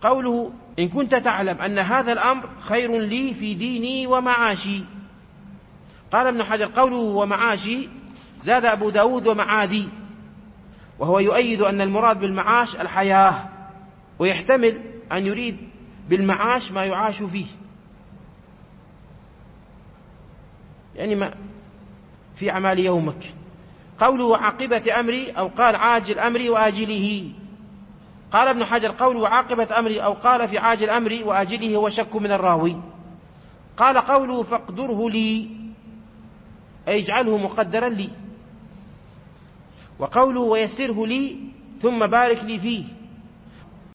قوله إن كنت تعلم أن هذا الأمر خير لي في ديني ومعاشي. قال ابن حجر قوله ومعاشي زاد أبو داود ومعادي، وهو يؤيد أن المراد بالمعاش الحياة، ويحتمل أن يريد بالمعاش ما يعاش فيه، يعني ما في أعمال يومك. قوله عاقبة أمري أو قال عاجل أمري وآجله. قال ابن حجر قوله عاقبة أمري أو قال في عاجل أمري وآجله هو شك من الراوي. قال قوله فاقدره لي أي اجعله مقدرا لي، وقوله ويسره لي ثم بارك لي فيه